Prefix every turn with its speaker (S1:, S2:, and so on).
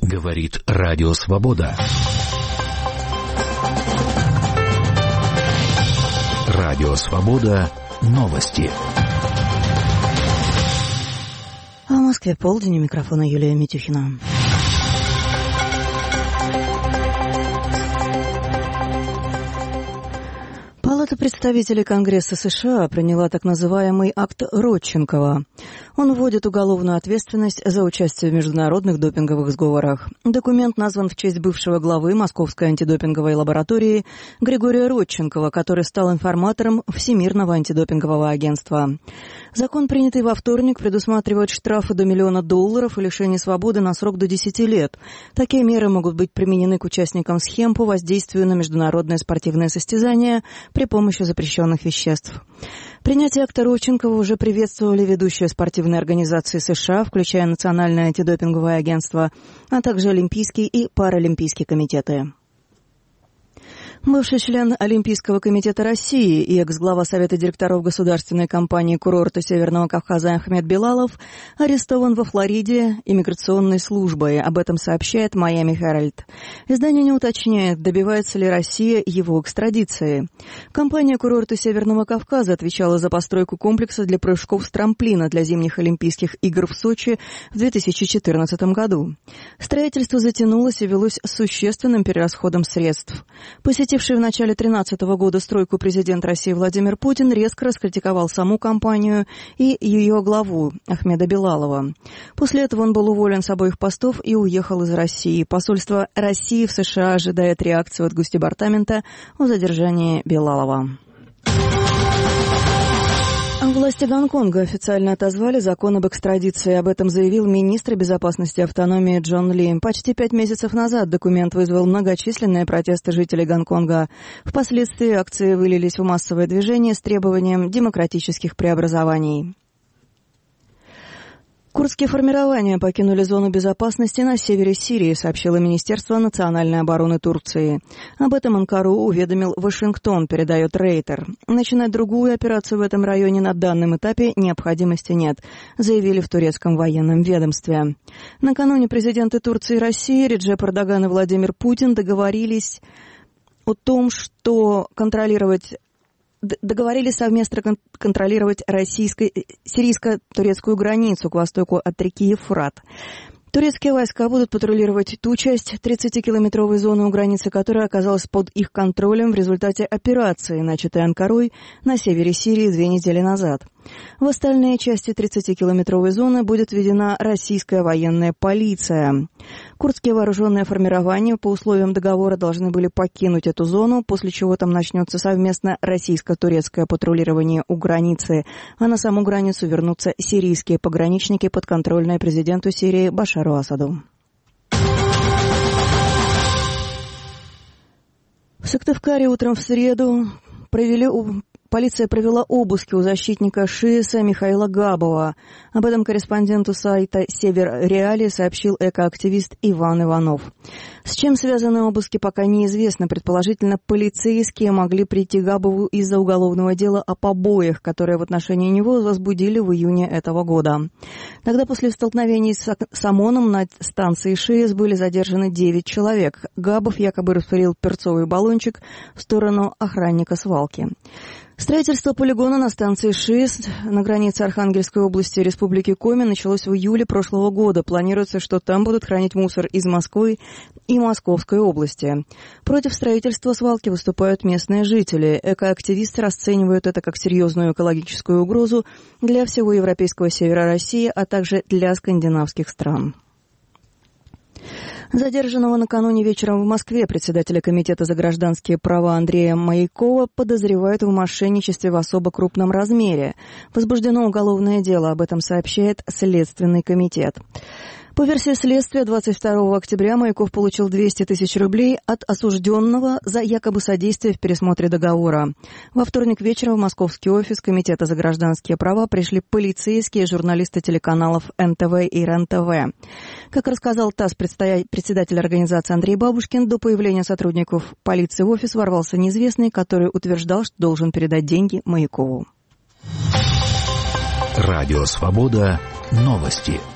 S1: Говорит Радио Свобода. Радио Свобода. Новости.
S2: А в Москве полдень, у микрофона Юлия Митюхина. Палата представителей Конгресса США приняла так называемый акт Родченкова. Он вводит уголовную ответственность за участие в международных допинговых сговорах. Документ назван в честь бывшего главы Московской антидопинговой лаборатории Григория Родченкова, который стал информатором Всемирного антидопингового агентства. Закон, принятый во вторник, предусматривает штрафы до $1 миллиона и лишение свободы на срок до 10 лет. Такие меры могут быть применены к участникам схем по воздействию на международные спортивные состязания при помощи запрещенных веществ. Принятие акта Родченкова уже приветствовали ведущие спортивные организации США, включая Национальное антидопинговое агентство, а также Олимпийский и Паралимпийский комитеты. Бывший член Олимпийского комитета России и экс-глава Совета директоров государственной компании «Курорты Северного Кавказа» Ахмед Белалов арестован во Флориде иммиграционной службой. Об этом сообщает «Майами Herald». Издание не уточняет, добивается ли Россия его экстрадиции. Компания «Курорты Северного Кавказа» отвечала за постройку комплекса для прыжков с трамплина для зимних Олимпийских игр в Сочи в 2014 году. Строительство затянулось и велось с существенным перерасходом средств. Посетивший в начале 2013 года стройку президент России Владимир Путин резко раскритиковал саму компанию и ее главу Ахмеда Белалова. После этого он был уволен с обоих постов и уехал из России. Посольство России в США ожидает реакцию от Госдепартамента о задержании Белалова. Власти Гонконга официально отозвали закон об экстрадиции. Об этом заявил министр безопасности и автономии Джон Ли. Почти 5 месяцев назад документ вызвал многочисленные протесты жителей Гонконга. Впоследствии акции вылились в массовое движение с требованием демократических преобразований. Курдские формирования покинули зону безопасности на севере Сирии, сообщило Министерство национальной обороны Турции. Об этом Анкару уведомил Вашингтон, передает Рейтер. Начинать другую операцию в этом районе на данном этапе необходимости нет, заявили в турецком военном ведомстве. Накануне президенты Турции и России Реджеп Эрдоган и Владимир Путин договорились о том, что договорились совместно контролировать сирийско-турецкую границу к востоку от реки Ефрат. Турецкие войска будут патрулировать ту часть 30-километровой зоны у границы, которая оказалась под их контролем в результате операции, начатой Анкарой на севере Сирии 2 недели назад. В остальные части 30-километровой зоны будет введена российская военная полиция. Курдские вооруженные формирования по условиям договора должны были покинуть эту зону, после чего там начнется совместно российско-турецкое патрулирование у границы, а на саму границу вернутся сирийские пограничники, подконтрольные президенту Сирии Башару Асаду. В Сыктывкаре утром в среду полиция провела обыски у защитника ШИЭСа Михаила Габова. Об этом корреспонденту сайта «Север Реалии» сообщил экоактивист Иван Иванов. С чем связаны обыски, пока неизвестно. Предположительно, полицейские могли прийти к Габову из-за уголовного дела о побоях, которые в отношении него возбудили в июне этого года. Тогда после столкновений с ОМОНом на станции ШИЭС были задержаны 9 человек. Габов якобы распылил перцовый баллончик в сторону охранника свалки. Строительство полигона на станции ШИЭС на границе Архангельской области и Республики Коми началось в июле прошлого года. Планируется, что там будут хранить мусор из Москвы и Московской области. Против строительства свалки выступают местные жители. Экоактивисты расценивают это как серьезную экологическую угрозу для всего европейского севера России, а также для скандинавских стран. Задержанного накануне вечером в Москве председателя Комитета за гражданские права Андрея Маякова подозревают в мошенничестве в особо крупном размере. Возбуждено уголовное дело, об этом сообщает Следственный комитет. По версии следствия, 22 октября Маяков получил 200 тысяч рублей от осужденного за якобы содействие в пересмотре договора. Во вторник вечером в московский офис Комитета за гражданские права пришли полицейские и журналисты телеканалов НТВ и РЕН-ТВ. Как рассказал ТАСС председатель организации Андрей Бабушкин, до появления сотрудников полиции в офис ворвался неизвестный, который утверждал, что должен передать деньги Маякову.
S1: Радио Свобода. Новости.